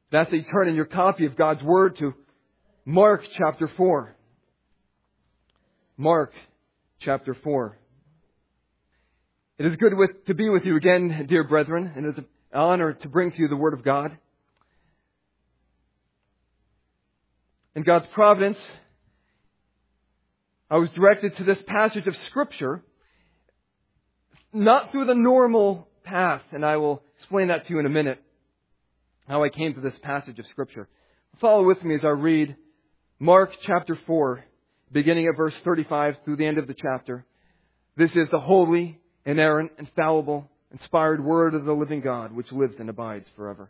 That's that you turn in your copy of God's Word to Mark chapter 4. Mark chapter 4. It is good to be with you again, dear brethren, and it is an honor to bring to you the Word of God. In God's providence, I was directed to this passage of Scripture, not through the normal path, and I will explain that to you in a minute, how I came to this passage of Scripture. Follow with me as I read Mark chapter 4, beginning at verse 35 through the end of the chapter. This is the holy, inerrant, infallible, inspired Word of the living God, which lives and abides forever.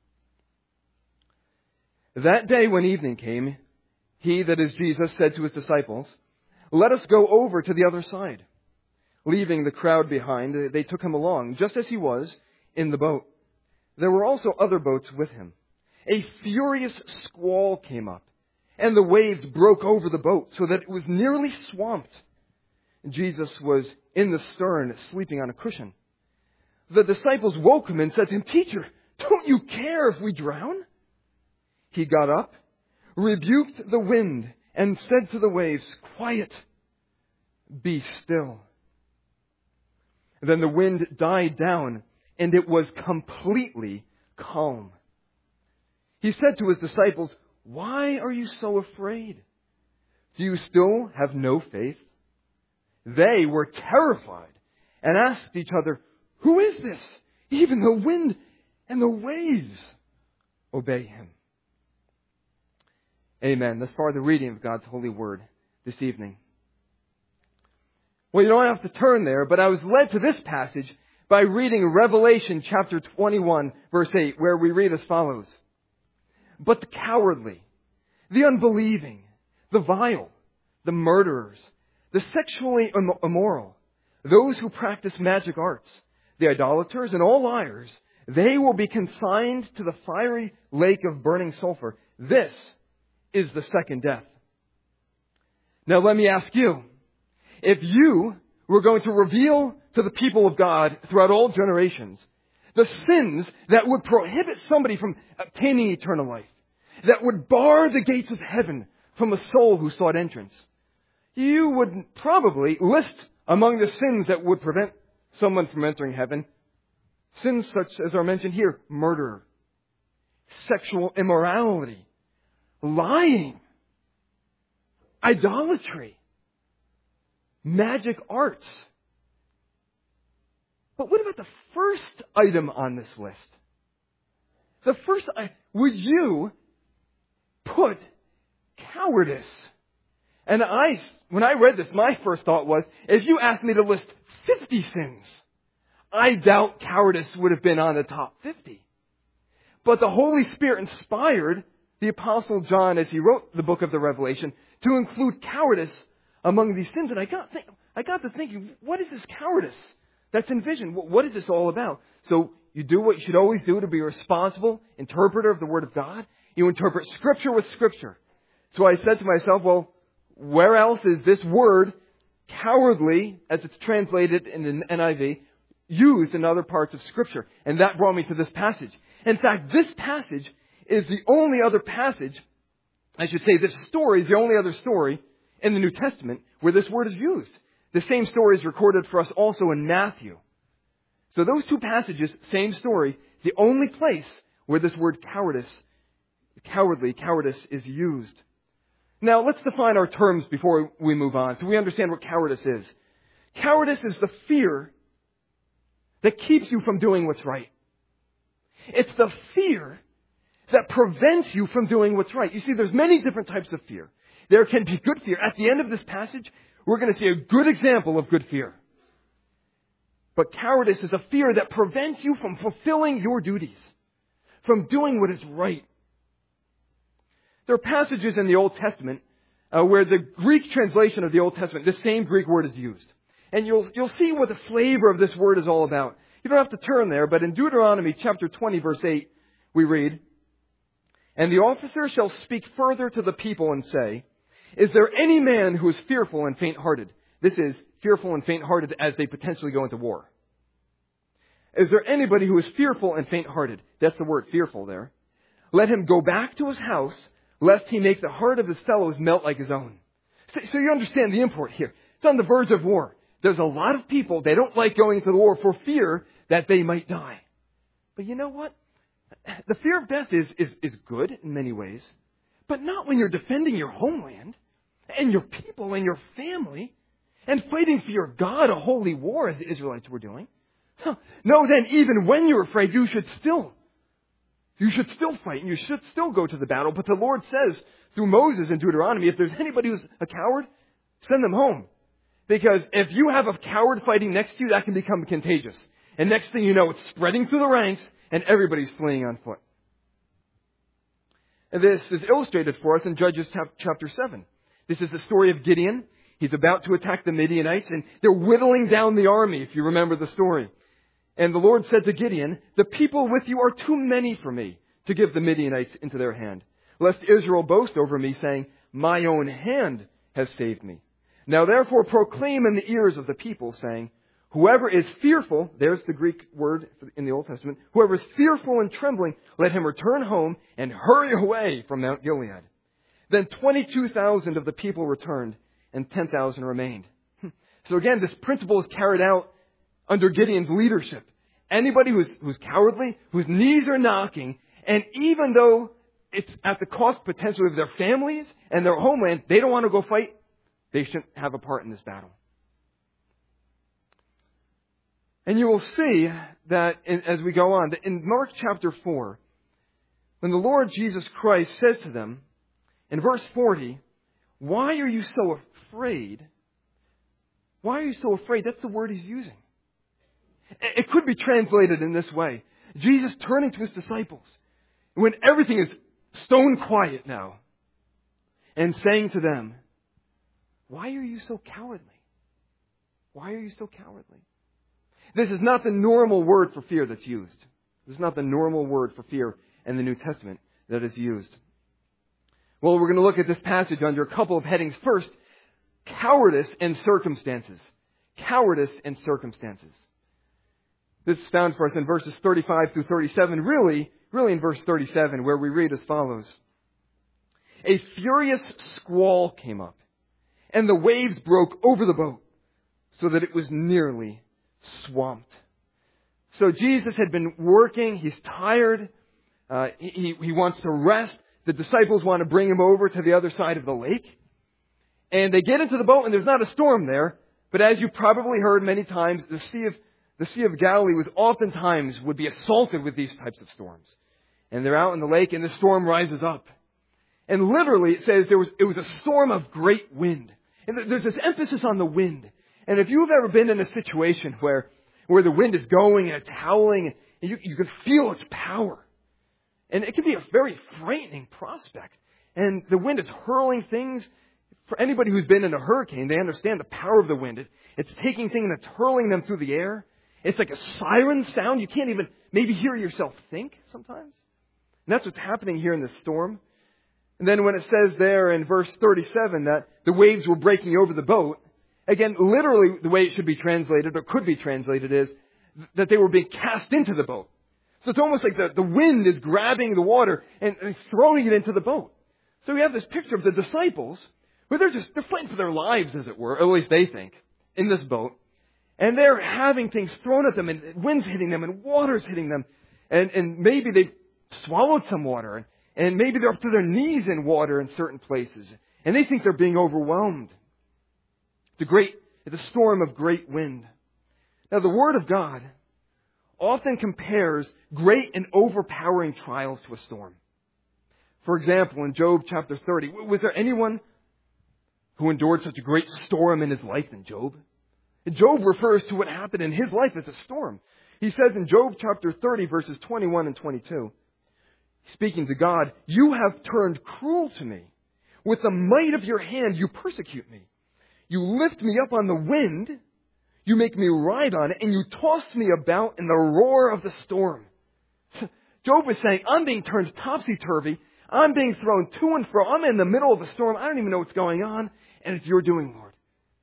That day when evening came, he, that is Jesus, said to his disciples, "Let us go over to the other side." Leaving the crowd behind, they took him along, just as he was, in the boat. There were also other boats with him. A furious squall came up, and the waves broke over the boat, so that it was nearly swamped. Jesus was in the stern, sleeping on a cushion. The disciples woke him and said to him, "Teacher, don't you care if we drown?" He got up, rebuked the wind, and said to the waves, "Quiet, be still." Then the wind died down, and it was completely calm. He said to his disciples, "Why are you so afraid? Do you still have no faith?" They were terrified and asked each other, "Who is this? Even the wind and the waves obey him." Amen. Thus far the reading of God's holy word this evening. Well, you don't have to turn there, but I was led to this passage by reading Revelation chapter 21, verse 8, where we read as follows. "But the cowardly, the unbelieving, the vile, the murderers, the sexually immoral, those who practice magic arts, the idolaters, and all liars, they will be consigned to the fiery lake of burning sulfur. This is the second death." Now let me ask you, if you were going to reveal to the people of God throughout all generations the sins that would prohibit somebody from obtaining eternal life, that would bar the gates of heaven from a soul who sought entrance, you would probably list among the sins that would prevent someone from entering heaven sins such as are mentioned here: murder, sexual immorality, lying, idolatry, magic arts. But what about the first item on this list? The first, would you put cowardice? And when I read this, my first thought was, if you asked me to list 50 sins, I doubt cowardice would have been on the top 50. But the Holy Spirit inspired the Apostle John, as he wrote the book of the Revelation, to include cowardice among these sins. And I got to thinking, what is this cowardice that's envisioned? What is this all about? So you do what you should always do to be a responsible interpreter of the Word of God. You interpret Scripture with Scripture. So I said to myself, well, where else is this word, cowardly, as it's translated in the NIV, used in other parts of Scripture? And that brought me to this passage. In fact, this passage is the only other passage, I should say this story is the only other story in the New Testament where this word is used. The same story is recorded for us also in Matthew. So those two passages, same story, the only place where this word cowardice is used. Now let's define our terms before we move on so we understand what cowardice is. Cowardice is the fear that keeps you from doing what's right. It's the fear that prevents you from doing what's right. You see, there's many different types of fear. There can be good fear. At the end of this passage, we're going to see a good example of good fear. But cowardice is a fear that prevents you from fulfilling your duties, from doing what is right. There are passages in the Old Testament where the Greek translation of the Old Testament, the same Greek word is used. And you'll see what the flavor of this word is all about. You don't have to turn there, but in Deuteronomy chapter 20, verse 8, we read, "And the officer shall speak further to the people and say, is there any man who is fearful and faint-hearted?" This is fearful and faint-hearted as they potentially go into war. Is there anybody who is fearful and faint-hearted? That's the word fearful there. let him go back to his house, lest he make the heart of his fellows melt like his own. So you understand the import here. It's on the verge of war. There's a lot of people, they don't like going to the war for fear that they might die. But you know what? The fear of death is good in many ways, but not when you're defending your homeland and your people and your family and fighting for your God a holy war as the Israelites were doing. No, then even when you're afraid, you should still fight and you should still go to the battle. But the Lord says through Moses in Deuteronomy, if there's anybody who's a coward, send them home. Because if you have a coward fighting next to you, that can become contagious. And next thing you know, it's spreading through the ranks and everybody's fleeing on foot. And this is illustrated for us in Judges chapter 7. This is the story of Gideon. He's about to attack the Midianites and they're whittling down the army, if you remember the story. And the Lord said to Gideon, the people with you are too many for me to give the Midianites into their hand, lest Israel boast over me, saying, my own hand has saved me. Now therefore proclaim in the ears of the people, saying, whoever is fearful, there's the Greek word in the Old Testament, whoever is fearful and trembling, let him return home and hurry away from Mount Gilead. Then 22,000 of the people returned, and 10,000 remained. So again, this principle is carried out under Gideon's leadership. Anybody who's cowardly, whose knees are knocking, and even though it's at the cost potentially of their families and their homeland, they don't want to go fight, they shouldn't have a part in this battle. And you will see that as we go on, that in Mark chapter 4, when the Lord Jesus Christ says to them, in verse 40, why are you so afraid? Why are you so afraid? That's the word he's using. It could be translated in this way. Jesus turning to his disciples, when everything is stone quiet now, and saying to them, why are you so cowardly? Why are you so cowardly? This is not the normal word for fear that's used. This is not the normal word for fear in the New Testament that is used. Well, we're going to look at this passage under a couple of headings. First, cowardice and circumstances. Cowardice and circumstances. This is found for us in verses 35 through 37, really in verse 37, where we read as follows. A furious squall came up, and the waves broke over the boat, so that it was nearly swamped. So Jesus had been working. He's tired. He wants to rest. The disciples want to bring him over to the other side of the lake. And they get into the boat, and there's not a storm there. But as you probably heard many times, the Sea of Galilee would be assaulted with these types of storms. And they're out in the lake, and the storm rises up. And literally, it says it was a storm of great wind. And there's this emphasis on the wind. And if you've ever been in a situation where the wind is going and it's howling, and you can feel its power. And it can be a very frightening prospect. And the wind is hurling things. For anybody who's been in a hurricane, they understand the power of the wind. It's taking things and it's hurling them through the air. It's like a siren sound. You can't even maybe hear yourself think sometimes. And that's what's happening here in this storm. And then when it says there in verse 37 that the waves were breaking over the boat, again, literally the way it should be translated or could be translated is that they were being cast into the boat. So it's almost like the wind is grabbing the water and throwing it into the boat. So we have this picture of the disciples where they're fighting for their lives, as it were, or at least they think, in this boat. And they're having things thrown at them, and wind's hitting them, and water's hitting them. And maybe they swallowed some water, and maybe they're up to their knees in water in certain places. And they think they're being overwhelmed. It's a storm of great wind. Now, the Word of God often compares great and overpowering trials to a storm. For example, in Job chapter 30, was there anyone who endured such a great storm in his life than Job? Job refers to what happened in his life as a storm. He says in Job chapter 30, verses 21 and 22, speaking to God, you have turned cruel to me. With the might of your hand, you persecute me. You lift me up on the wind. You make me ride on it, and you toss me about in the roar of the storm. Job is saying, I'm being turned topsy-turvy. I'm being thrown to and fro. I'm in the middle of a storm. I don't even know what's going on. And it's your doing, Lord.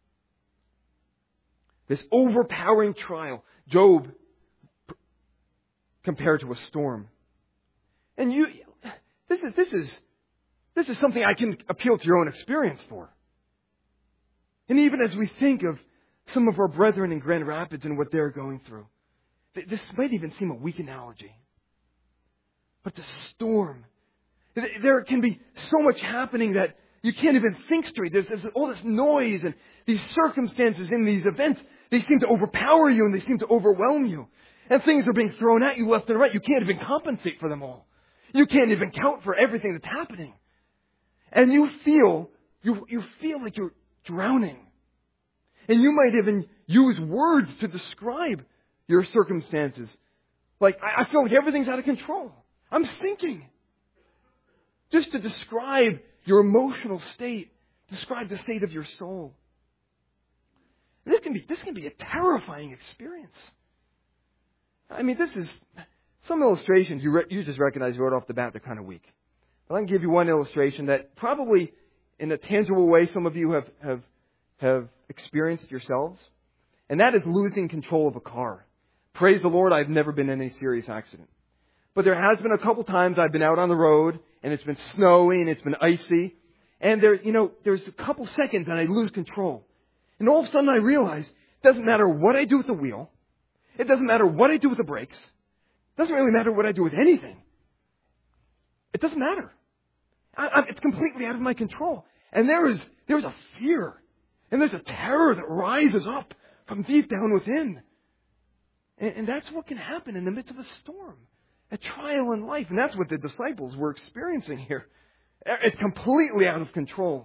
This overpowering trial, Job compared to a storm. And this is something I can appeal to your own experience for. And even as we think of some of our brethren in Grand Rapids and what they're going through, this might even seem a weak analogy. But the storm, there can be so much happening that you can't even think straight. There's all this noise and these circumstances in these events. They seem to overpower you and they seem to overwhelm you. And things are being thrown at you left and right. You can't even compensate for them all. You can't even count for everything that's happening. And you feel like you're drowning. And you might even use words to describe your circumstances. Like, I feel like everything's out of control. I'm sinking. Just to describe your emotional state, describe the state of your soul. This can be a terrifying experience. I mean, this is some illustrations you just recognize right off the bat. They're kind of weak. But I can give you one illustration that probably, in a tangible way, some of you have experienced yourselves, and that is losing control of a car. Praise the Lord, I've never been in any serious accident. But there has been a couple times I've been out on the road, and it's been snowy, and it's been icy, and there's a couple seconds and I lose control. And all of a sudden I realize it doesn't matter what I do with the wheel. It doesn't matter what I do with the brakes. It doesn't really matter what I do with anything. It doesn't matter. It's completely out of my control. And there's a fear. And there's a terror that rises up from deep down within. And that's what can happen in the midst of a storm. A trial in life. And that's what the disciples were experiencing here. It's completely out of control.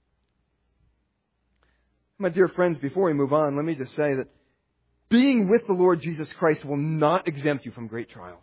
My dear friends, before we move on, let me just say that being with the Lord Jesus Christ will not exempt you from great trials.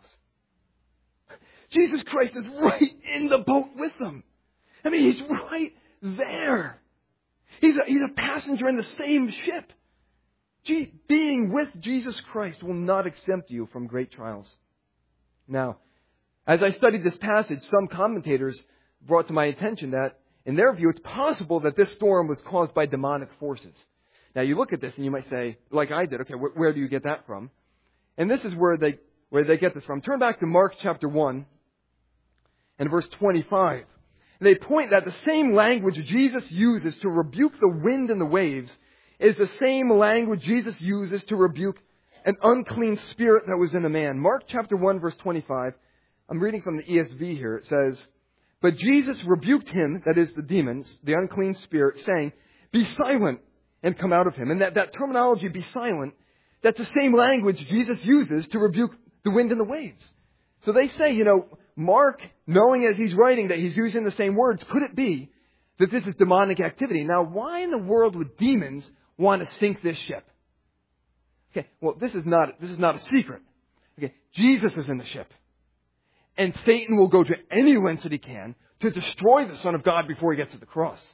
Jesus Christ is right in the boat with them. I mean, He's right there. He's a passenger in the same ship. Being with Jesus Christ will not exempt you from great trials. Now, as I studied this passage, some commentators brought to my attention that, in their view, it's possible that this storm was caused by demonic forces. Now, you look at this and you might say, like I did, okay, where do you get that from? And this is where they get this from. Turn back to Mark chapter 1 and verse 25. They point that the same language Jesus uses to rebuke the wind and the waves is the same language Jesus uses to rebuke an unclean spirit that was in a man. Mark chapter 1 verse 25. I'm reading from the ESV here. It says, "But Jesus rebuked him," that is the demons, the unclean spirit, saying, "Be silent and come out of him." And that terminology, "be silent," that's the same language Jesus uses to rebuke the wind and the waves. So they say, Mark, knowing as he's writing that he's using the same words, could it be that this is demonic activity? Now, why in the world would demons want to sink this ship? Okay, well, this is not a secret. Okay, Jesus is in the ship. And Satan will go to any lengths that he can to destroy the Son of God before he gets to the cross.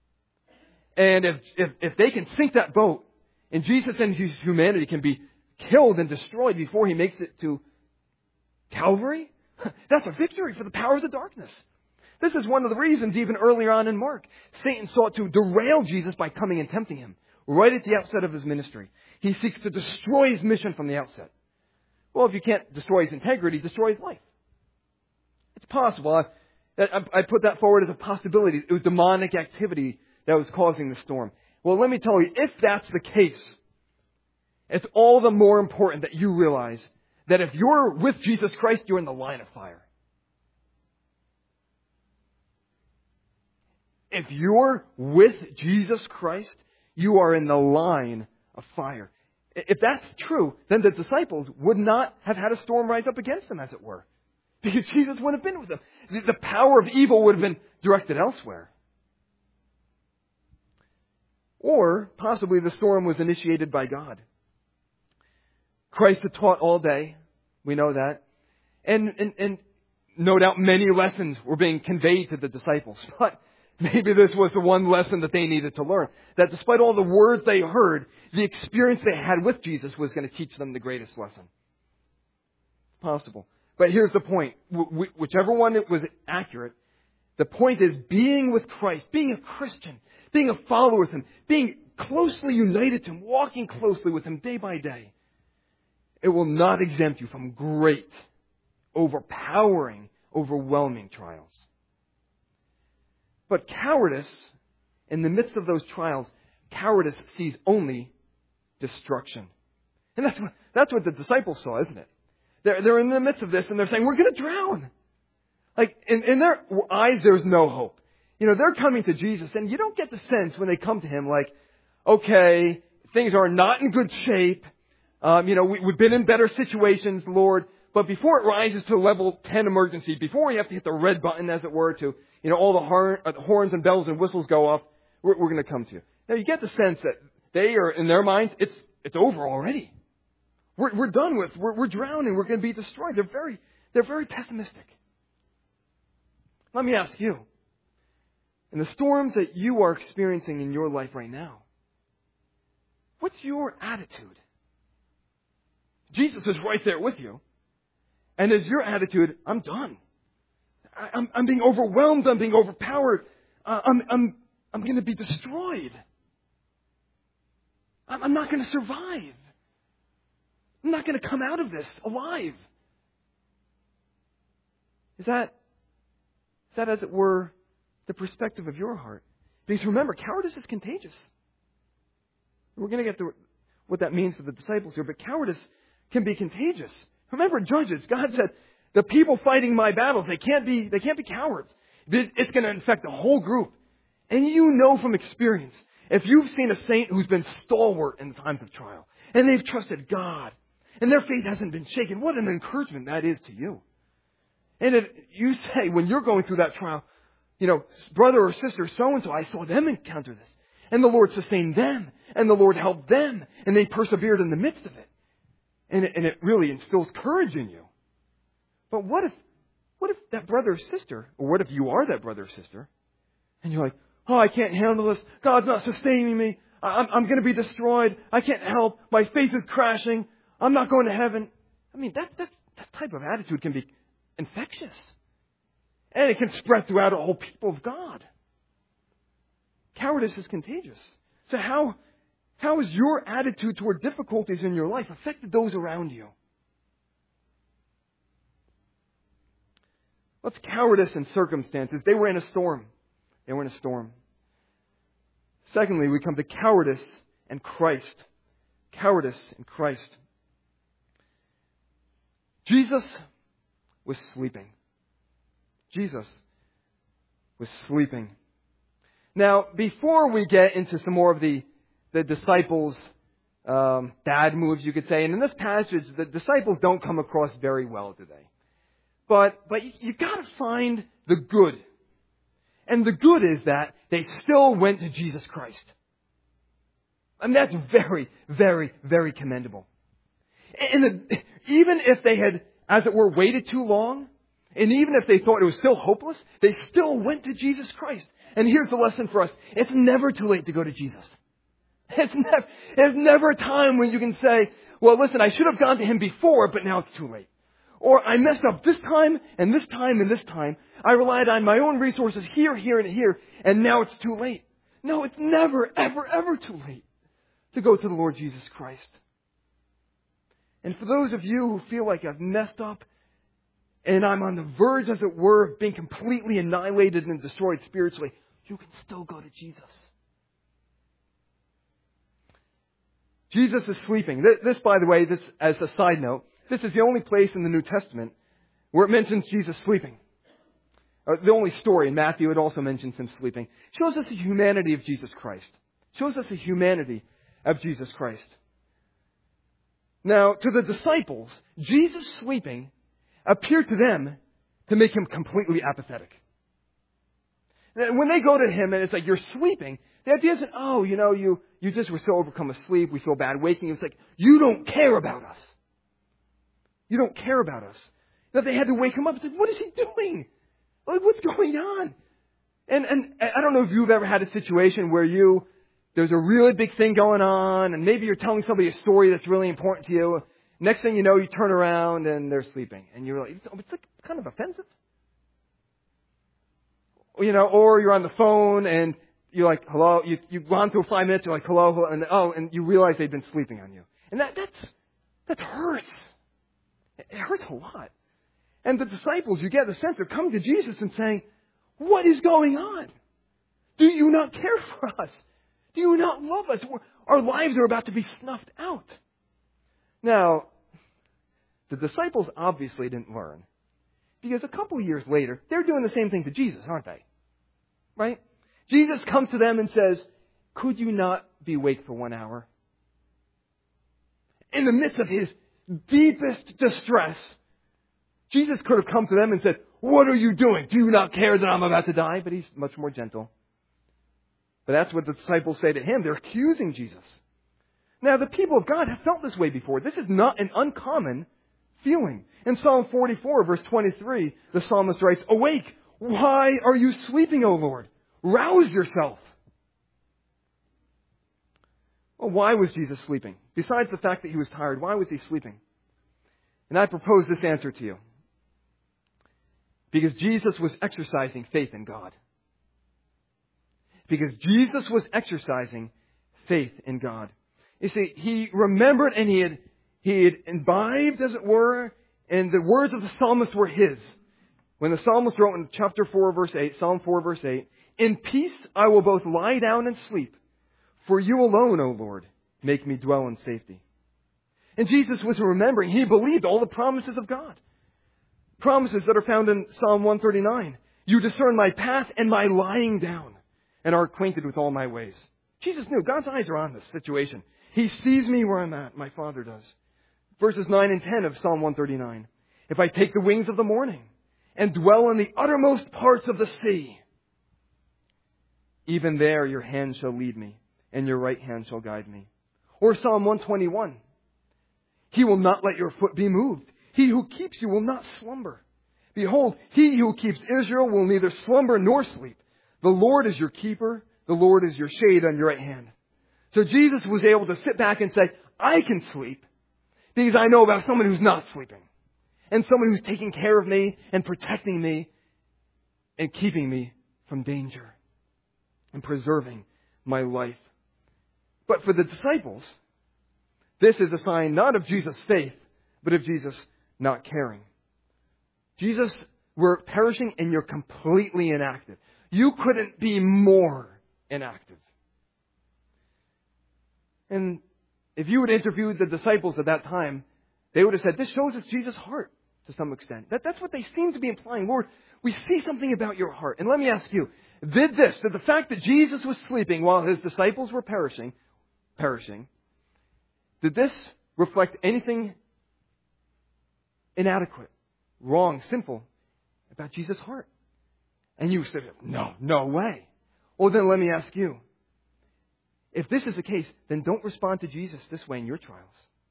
And if they can sink that boat, and Jesus and his humanity can be killed and destroyed before he makes it to Calvary, that's a victory for the powers of darkness. This is one of the reasons, even earlier on in Mark, Satan sought to derail Jesus by coming and tempting him right at the outset of his ministry. He seeks to destroy his mission from the outset. Well, if you can't destroy his integrity, destroy his life. It's possible. I put that forward as a possibility. It was demonic activity that was causing the storm. Well, let me tell you, if that's the case, it's all the more important that you realize that if you're with Jesus Christ, you're in the line of fire. If you're with Jesus Christ, you are in the line of fire. If that's true, then the disciples would not have had a storm rise up against them, as it were. Because Jesus would have been with them. The power of evil would have been directed elsewhere. Or possibly the storm was initiated by God. Christ had taught all day. We know that. And no doubt many lessons were being conveyed to the disciples. But maybe this was the one lesson that they needed to learn. That despite all the words they heard, the experience they had with Jesus was going to teach them the greatest lesson. It's possible. But here's the point. Whichever one it was accurate, the point is being with Christ, being a Christian, being a follower with Him, being closely united to Him, walking closely with Him day by day. It will not exempt you from great, overpowering, overwhelming trials. But cowardice, in the midst of those trials, cowardice sees only destruction. And that's what the disciples saw, isn't it? They're in the midst of this and they're saying, we're going to drown. Like, in their eyes, there's no hope. They're coming to Jesus, and you don't get the sense when they come to Him like, okay, things are not in good shape. We've been in better situations, Lord. But before it rises to level 10 emergency, before we have to hit the red button, as it were, to, all the horns and bells and whistles go off, we're going to come to you. Now, you get the sense that they are, in their minds, it's over already. We're done with. We're drowning. We're going to be destroyed. They're very pessimistic. Let me ask you, in the storms that you are experiencing in your life right now, what's your attitude? Jesus is right there with you. And is your attitude, I'm done. I'm being overwhelmed. I'm being overpowered. I'm going to be destroyed. I'm not going to survive. I'm not going to come out of this alive. Is that, as it were, the perspective of your heart? Because remember, cowardice is contagious. We're going to get to what that means for the disciples here, but cowardice can be contagious. Remember, Judges, God said, the people fighting my battles, they can't be cowards. It's going to infect the whole group. And you know from experience, if you've seen a saint who's been stalwart in times of trial, and they've trusted God, and their faith hasn't been shaken, what an encouragement that is to you. And if you say, when you're going through that trial, brother or sister so-and-so, I saw them encounter this. And the Lord sustained them, and the Lord helped them, and they persevered in the midst of it. And it really instills courage in you. But what if that brother or sister, or what if you are that brother or sister, and you're like, oh, I can't handle this. God's not sustaining me. I'm going to be destroyed. I can't help. My faith is crashing. I'm not going to heaven. I mean, that type of attitude can be infectious. And it can spread throughout the whole people of God. Cowardice is contagious. So how has your attitude toward difficulties in your life affected those around you? What's cowardice in circumstances? They were in a storm. Secondly, we come to cowardice and Christ. Cowardice in Christ. Jesus was sleeping. Now, before we get into some more of the disciples' bad moves, you could say, and in this passage, the disciples don't come across very well today. But you got to find the good. And the good is that they still went to Jesus Christ. And that's very, very, very commendable. And even if they had, as it were, waited too long, and even if they thought it was still hopeless, they still went to Jesus Christ. And here's the lesson for us. It's never too late to go to Jesus. There's never a time when you can say, well, listen, I should have gone to Him before, but now it's too late. Or I messed up this time, and this time, and this time. I relied on my own resources here, here, and here, and now it's too late. No, it's never, ever, ever too late to go to the Lord Jesus Christ. And for those of you who feel like I've messed up, and I'm on the verge, as it were, of being completely annihilated and destroyed spiritually, you can still go to Jesus. Jesus is sleeping. This, by the way, this as a side note, this is the only place in the New Testament where it mentions Jesus sleeping. The only story in Matthew, it also mentions Him sleeping. Shows us the humanity of Jesus Christ. Now, to the disciples, Jesus sleeping appeared to them to make Him completely apathetic. When they go to Him and it's like, you're sleeping, the idea isn't, oh, you just were so overcome with sleep, we feel bad waking. It's like, you don't care about us. Now they had to wake Him up and say, what is He doing? Like, what's going on? And I don't know if you've ever had a situation where there's a really big thing going on, and maybe you're telling somebody a story that's really important to you. Next thing you know, you turn around and they're sleeping. And you're like, it's like kind of offensive. Or you're on the phone and you're like, hello. You've gone through 5 minutes, you're like, hello, and you realize they've been sleeping on you. And that hurts. It hurts a lot. And the disciples, you get the sense, they're coming to Jesus and saying, what is going on? Do you not care for us? Do you not love us? Our lives are about to be snuffed out. Now, the disciples obviously didn't learn. Because a couple of years later, they're doing the same thing to Jesus, aren't they? Right? Jesus comes to them and says, could you not be awake for 1 hour? In the midst of his deepest distress, Jesus could have come to them and said, what are you doing? Do you not care that I'm about to die? But he's much more gentle. But that's what the disciples say to him. They're accusing Jesus. Now, the people of God have felt this way before. This is not an uncommon feeling. In Psalm 44, verse 23, the psalmist writes, awake! Why are you sleeping, O Lord? Rouse yourself! Well, why was Jesus sleeping? Besides the fact that he was tired, why was he sleeping? And I propose this answer to you. Because Jesus was exercising faith in God. Because Jesus was exercising faith in God. You see, he remembered and he had imbibed, as it were, and the words of the psalmist were his. When the psalmist wrote in chapter 4, verse 8, Psalm 4, verse 8, in peace I will both lie down and sleep, for you alone, O Lord, make me dwell in safety. And Jesus was remembering, he believed all the promises of God. Promises that are found in Psalm 139. You discern my path and my lying down, and are acquainted with all my ways. Jesus knew God's eyes are on this situation. He sees me where I'm at. My Father does. Verses 9 and 10 of Psalm 139. If I take the wings of the morning and dwell in the uttermost parts of the sea, even there your hand shall lead me, and your right hand shall guide me. Or Psalm 121. He will not let your foot be moved. He who keeps you will not slumber. Behold, he who keeps Israel will neither slumber nor sleep. The Lord is your keeper. The Lord is your shade on your right hand. So Jesus was able to sit back and say, I can sleep because I know about someone who's not sleeping. And someone who's taking care of me and protecting me and keeping me from danger and preserving my life. But for the disciples, this is a sign not of Jesus' faith, but of Jesus not caring. Jesus, we're perishing and you're completely inactive. You couldn't be more inactive. And if you had interviewed the disciples at that time, they would have said, this shows us Jesus' heart to some extent. That's what they seem to be implying. Lord, we see something about your heart. And let me ask you, did the fact that Jesus was sleeping while his disciples were perishing, did this reflect anything inadequate, wrong, sinful about Jesus' heart? And you said, no way. Well, then let me ask you, if this is the case, then don't respond to Jesus this way in your trials.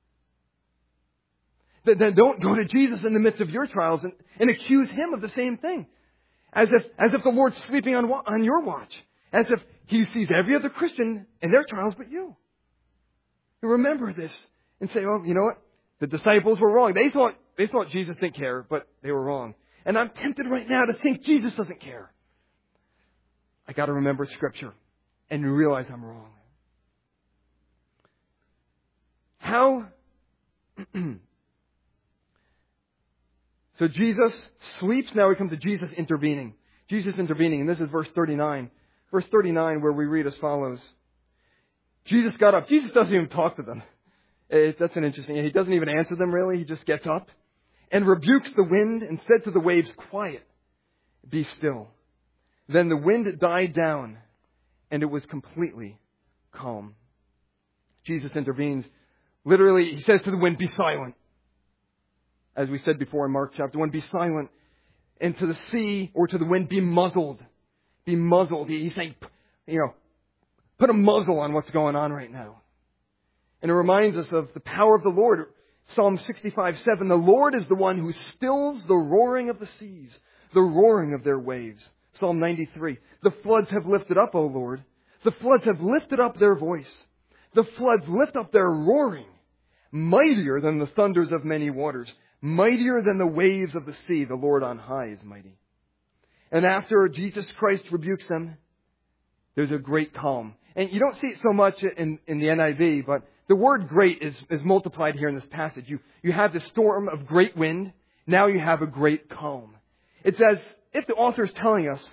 Then don't go to Jesus in the midst of your trials and accuse him of the same thing. As if the Lord's sleeping on your watch. As if he sees every other Christian in their trials but you. And remember this and say, well, you know what? The disciples were wrong. They thought Jesus didn't care, but they were wrong. And I'm tempted right now to think Jesus doesn't care. I got to remember Scripture and realize I'm wrong. How? So Jesus sleeps. Now we come to Jesus intervening. Jesus intervening. And this is verse 39. Verse 39 where we read as follows. Jesus got up. Jesus doesn't even talk to them. That's an interesting. He doesn't even answer them really. He just gets up and rebukes the wind and said to the waves, quiet, be still. Then the wind died down and it was completely calm. Jesus intervenes. Literally, he says to the wind, be silent. As we said before in Mark chapter 1, be silent. And to the sea or to the wind, be muzzled. Be muzzled. He's saying, put a muzzle on what's going on right now. And it reminds us of the power of the Lord. Psalm 65:7, the Lord is the one who stills the roaring of the seas, the roaring of their waves. Psalm 93, the floods have lifted up, O Lord. The floods have lifted up their voice. The floods lift up their roaring, mightier than the thunders of many waters, mightier than the waves of the sea. The Lord on high is mighty. And after Jesus Christ rebukes them, there's a great calm. And you don't see it so much in the NIV, but the word great is multiplied here in this passage. You have the storm of great wind. Now you have a great calm. It's as if the author is telling us,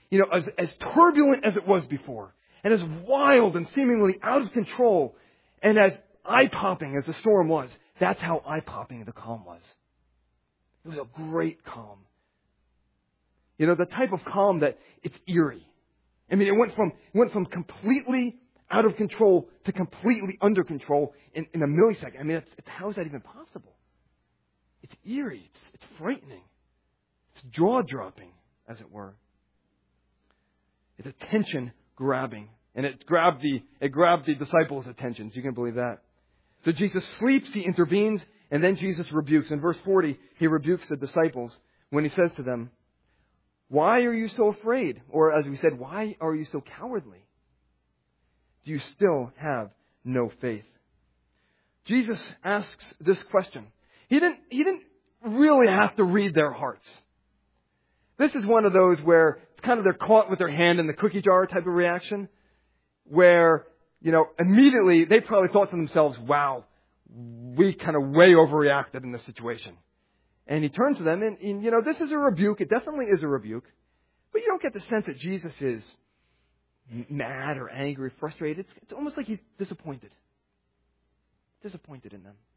as turbulent as it was before, and as wild and seemingly out of control, and as eye-popping as the storm was, that's how eye-popping the calm was. It was a great calm. The type of calm that it's eerie. I mean, it went from completely out of control to completely under control in a millisecond. I mean, how is that even possible? It's eerie. It's frightening. It's jaw-dropping, as it were. It's attention grabbing. And it grabbed the disciples' attentions. You can believe that. So Jesus sleeps, he intervenes, and then Jesus rebukes. In verse 40, he rebukes the disciples when he says to them, "Why are you so afraid?" Or as we said, "Why are you so cowardly? Do you still have no faith?" Jesus asks this question. He didn't really have to read their hearts. This is one of those where it's kind of they're caught with their hand in the cookie jar type of reaction, where, immediately they probably thought to themselves, "Wow, we kind of way overreacted in this situation." And he turns to them and this is a rebuke. It definitely is a rebuke. But you don't get the sense that Jesus is mad or angry, frustrated. It's almost like he's disappointed. Disappointed in them.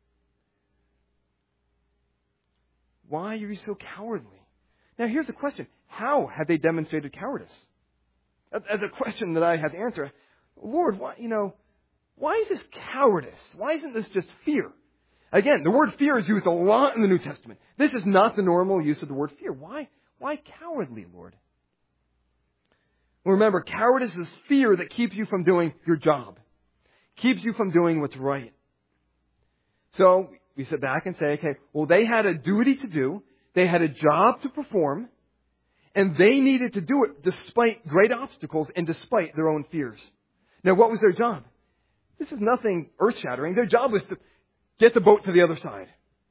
Why are you so cowardly? Now here's the question. How had they demonstrated cowardice? As a question that I had to answer. Lord, why is this cowardice? Why isn't this just fear? Again, the word fear is used a lot in the New Testament. This is not the normal use of the word fear. Why cowardly, Lord? Well, remember, cowardice is fear that keeps you from doing your job. Keeps you from doing what's right. So we sit back and say, okay, well, they had a duty to do. They had a job to perform. And they needed to do it despite great obstacles and despite their own fears. Now, what was their job? This is nothing earth-shattering. Their job was to get the boat to the other side.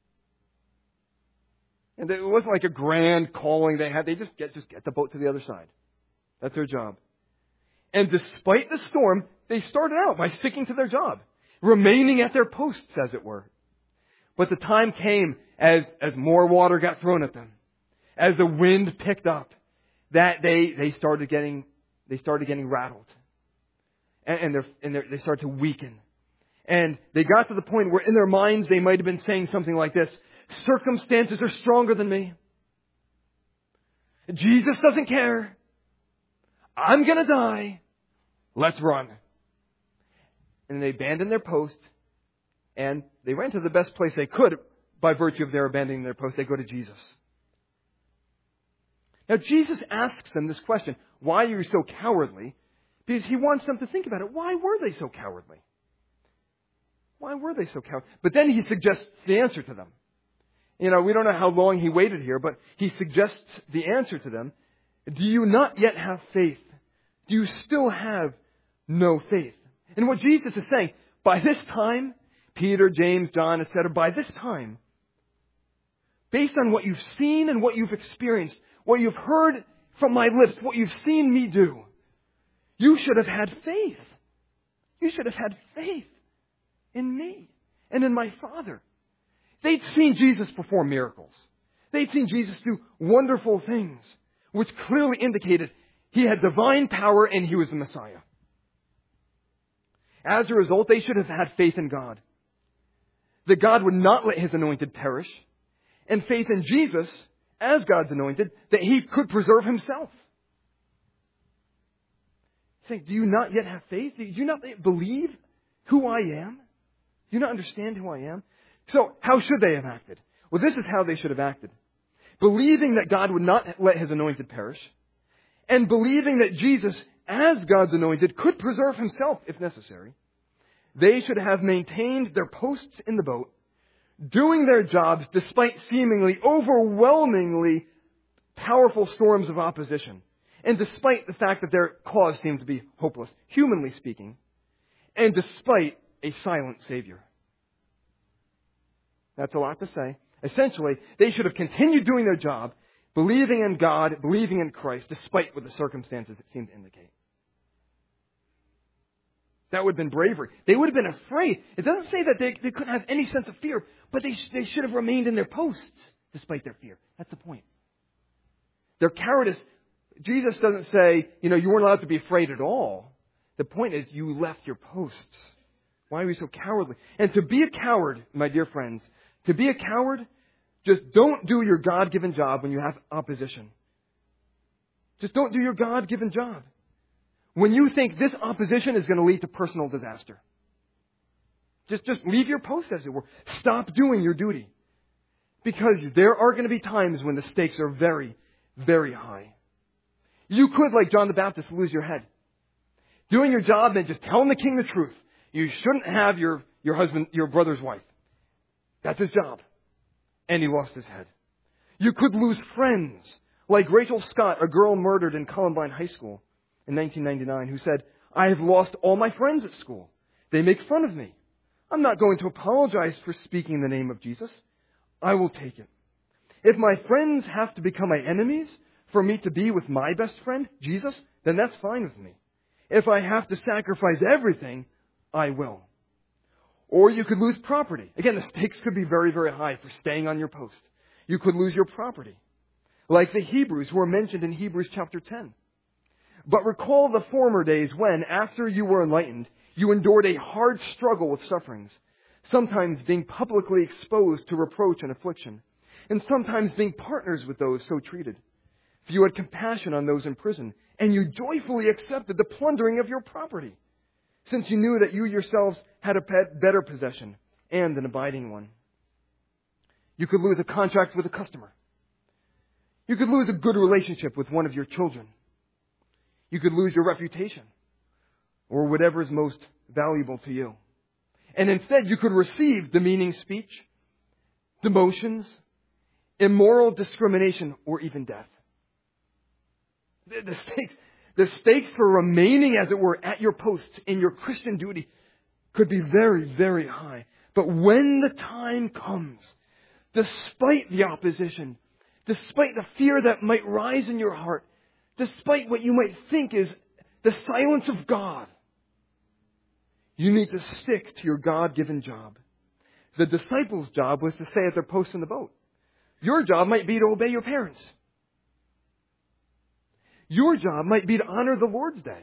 And it wasn't like a grand calling they had. They just get the boat to the other side. That's their job. And despite the storm, they started out by sticking to their job, remaining at their posts, as it were. But the time came as more water got thrown at them, as the wind picked up, that they started getting rattled, and they started to weaken. And they got to the point where in their minds they might have been saying something like this: "Circumstances are stronger than me. Jesus doesn't care. I'm going to die. Let's run." And they abandoned their post, and they went to the best place they could by virtue of their abandoning their post. They go to Jesus. Now, Jesus asks them this question: why are you so cowardly? Because he wants them to think about it. Why were they so cowardly? Why were they so cowardly? But then he suggests the answer to them. We don't know how long he waited here, but he suggests the answer to them. Do you not yet have faith? Do you still have no faith? And what Jesus is saying, by this time, Peter, James, John, etc., by this time, based on what you've seen and what you've experienced, what you've heard from my lips, what you've seen me do, you should have had faith. You should have had faith in me and in my Father. They'd seen Jesus perform miracles. They'd seen Jesus do wonderful things, which clearly indicated he had divine power and he was the Messiah. As a result, they should have had faith in God, that God would not let his anointed perish, and faith in Jesus, as God's anointed, that he could preserve himself. Think, do you not yet have faith? Do you not believe who I am? Do you not understand who I am? So, how should they have acted? Well, this is how they should have acted. Believing that God would not let his anointed perish, and believing that Jesus, as God's anointed, could preserve himself if necessary, they should have maintained their posts in the boat, doing their jobs despite seemingly overwhelmingly powerful storms of opposition, and despite the fact that their cause seemed to be hopeless, humanly speaking, and despite a silent Savior. That's a lot to say. Essentially, they should have continued doing their job, believing in God, believing in Christ, despite what the circumstances seemed to indicate. That would have been bravery. They would have been afraid. It doesn't say that they couldn't have any sense of fear, but they should have remained in their posts despite their fear. That's the point. Their cowardice Jesus doesn't say, you weren't allowed to be afraid at all. The point is you left your posts. Why are you so cowardly? And to be a coward, my dear friends, to be a coward, just don't do your God-given job when you have opposition. Just don't do your God-given job when you think this opposition is going to lead to personal disaster. Just leave your post, as it were. Stop doing your duty. Because there are going to be times when the stakes are very, very high. You could, like John the Baptist, lose your head. Doing your job and just telling the king the truth. You shouldn't have your brother's wife. That's his job. And he lost his head. You could lose friends. Like Rachel Scott, a girl murdered in Columbine High School in 1999, who said, I have lost all my friends at school. They make fun of me. I'm not going to apologize for speaking in the name of Jesus. I will take it. If my friends have to become my enemies for me to be with my best friend, Jesus, then that's fine with me. If I have to sacrifice everything, I will. Or you could lose property. Again, the stakes could be very, very high for staying on your post. You could lose your property. Like the Hebrews who are mentioned in Hebrews chapter 10. But recall the former days when, after you were enlightened, you endured a hard struggle with sufferings, sometimes being publicly exposed to reproach and affliction, and sometimes being partners with those so treated. For you had compassion on those in prison, and you joyfully accepted the plundering of your property, since you knew that you yourselves had a better possession and an abiding one. You could lose a contract with a customer. You could lose a good relationship with one of your children. You could lose your reputation or whatever is most valuable to you. And instead, you could receive demeaning speech, demotions, immoral discrimination, or even death. The stakes for remaining, as it were, at your post in your Christian duty could be very, very high. But when the time comes, despite the opposition, despite the fear that might rise in your heart, despite what you might think is the silence of God, you need to stick to your God-given job. The disciples' job was to stay at their posts in the boat. Your job might be to obey your parents. Your job might be to honor the Lord's Day.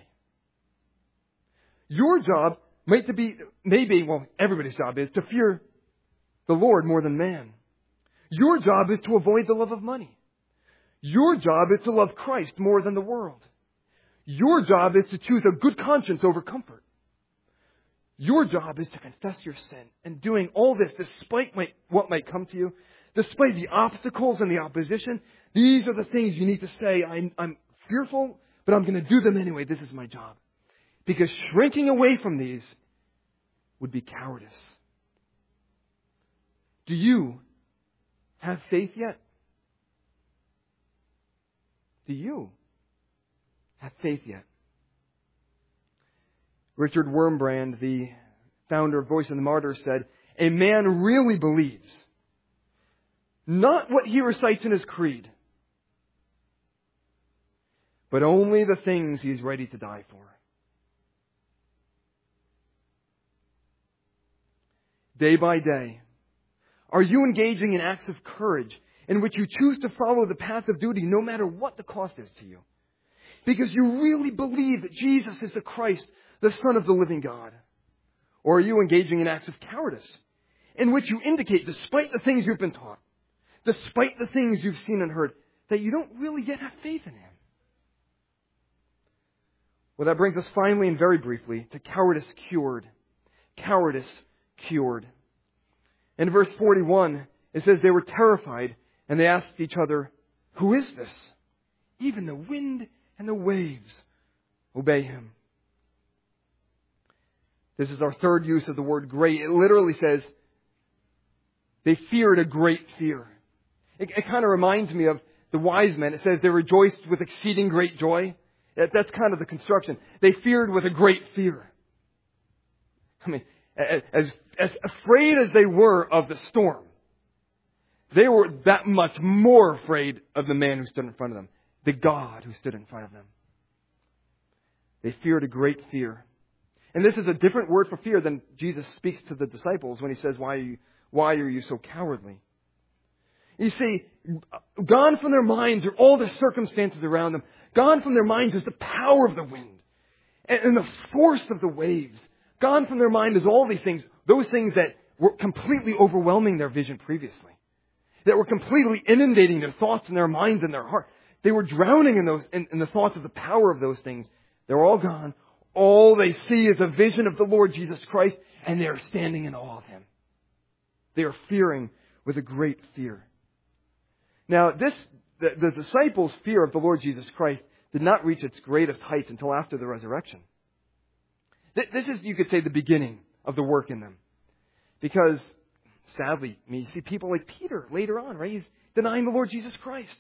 Your job might be, everybody's job is to fear the Lord more than man. Your job is to avoid the love of money. Your job is to love Christ more than the world. Your job is to choose a good conscience over comfort. Your job is to confess your sin. And doing all this, despite what might come to you, despite the obstacles and the opposition, these are the things you need to say, I'm fearful, but I'm going to do them anyway. This is my job. Because shrinking away from these would be cowardice. Do you have faith yet? Do you have faith yet? Richard Wurmbrand, the founder of Voice of the Martyrs, said, a man really believes not what he recites in his creed, but only the things he's ready to die for. Day by day, are you engaging in acts of courage in which you choose to follow the path of duty no matter what the cost is to you? Because you really believe that Jesus is the Christ, the Son of the living God. Or are you engaging in acts of cowardice in which you indicate, despite the things you've been taught, despite the things you've seen and heard, that you don't really yet have faith in Him? Well, that brings us finally and very briefly to cowardice cured. Cowardice cured. In verse 41, it says they were terrified and they asked each other, who is this? Even the wind and the waves obey Him. This is our third use of the word great. It literally says they feared a great fear. It kind of reminds me of the wise men. It says they rejoiced with exceeding great joy. That's kind of the construction. They feared with a great fear. I mean, as afraid as they were of the storm, they were that much more afraid of the man who stood in front of them, the God who stood in front of them. They feared a great fear. And this is a different word for fear than Jesus speaks to the disciples when He says, why are you so cowardly? You see, gone from their minds are all the circumstances around them. Gone from their minds is the power of the wind and the force of the waves. Gone from their mind is all these things, those things that were completely overwhelming their vision previously. That were completely inundating their thoughts and their minds and their heart. They were drowning in the thoughts of the power of those things. They're all gone. All they see is a vision of the Lord Jesus Christ, and they are standing in awe of Him. They are fearing with a great fear. Now, the disciples' fear of the Lord Jesus Christ did not reach its greatest heights until after the resurrection. This is, you could say, the beginning of the work in them. Because, sadly, you see people like Peter later on, right? He's denying the Lord Jesus Christ.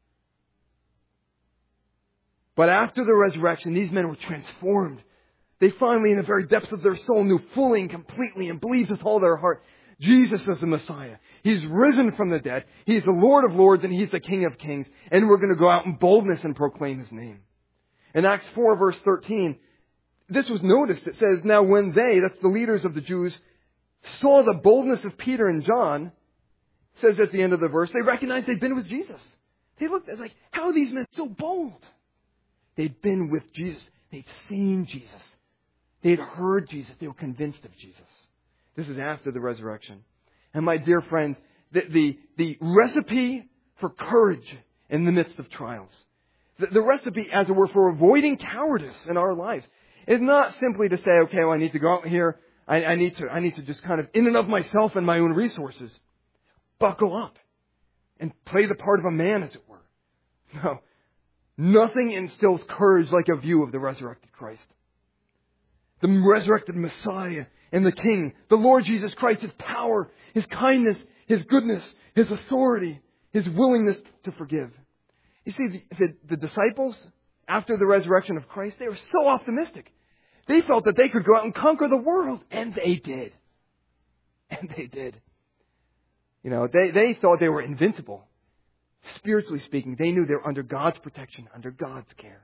But after the resurrection, these men were transformed. They finally, in the very depths of their soul, knew fully and completely and believed with all their heart, Jesus is the Messiah. He's risen from the dead. He's the Lord of Lords and He's the King of Kings. And we're going to go out in boldness and proclaim His name. In Acts 4 verse 13, this was noticed. It says, now when they, that's the leaders of the Jews, saw the boldness of Peter and John, it says at the end of the verse, they recognized they'd been with Jesus. They looked, it's like, how are these men so bold? They'd been with Jesus. They'd seen Jesus. They'd heard Jesus. They were convinced of Jesus. This is after the resurrection. And my dear friends, the recipe for courage in the midst of trials, the recipe, as it were, for avoiding cowardice in our lives, is not simply to say, okay, well, I need to go out here. I need to just kind of, in and of myself and my own resources, buckle up and play the part of a man, as it were. No. Nothing instills courage like a view of the resurrected Christ. The resurrected Messiah and the King, the Lord Jesus Christ, His power, His kindness, His goodness, His authority, His willingness to forgive. You see, the disciples, after the resurrection of Christ, they were so optimistic. They felt that they could go out and conquer the world. And they did. And they did. You know, they thought they were invincible. Spiritually speaking, they knew they were under God's protection, under God's care.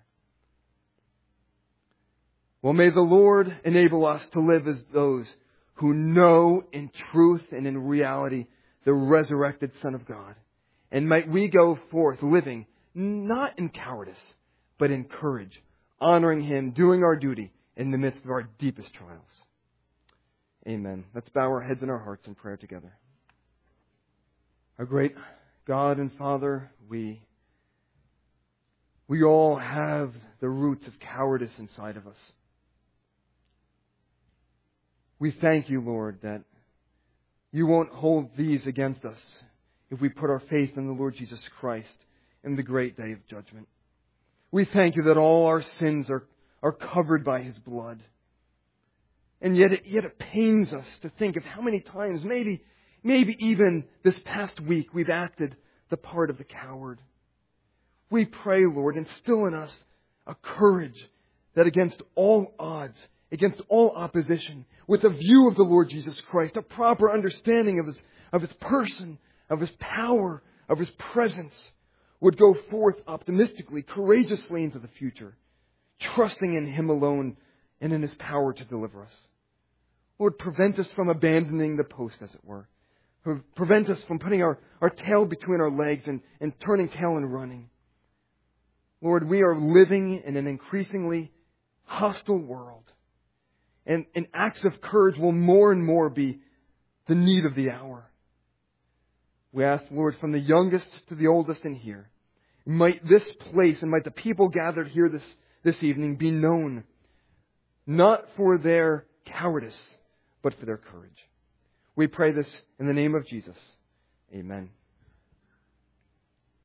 Well, may the Lord enable us to live as those who know in truth and in reality the resurrected Son of God. And might we go forth living not in cowardice, but in courage, honoring Him, doing our duty in the midst of our deepest trials. Amen. Let's bow our heads and our hearts in prayer together. Our great God and Father, we all have the roots of cowardice inside of us. We thank You, Lord, that You won't hold these against us if we put our faith in the Lord Jesus Christ in the great day of judgment. We thank You that all our sins are covered by His blood. And yet it pains us to think of how many times, maybe even this past week, we've acted the part of the coward. We pray, Lord, instill in us a courage that against all odds, against all opposition, with a view of the Lord Jesus Christ, a proper understanding of His person, of His power, of His presence, would go forth optimistically, courageously into the future, trusting in Him alone and in His power to deliver us. Lord, prevent us from abandoning the post, as it were. Prevent us from putting our tail between our legs and turning tail and running. Lord, we are living in an increasingly hostile world. And acts of courage will more and more be the need of the hour. We ask, Lord, from the youngest to the oldest in here, might this place and might the people gathered here this evening be known not for their cowardice, but for their courage. We pray this in the name of Jesus. Amen.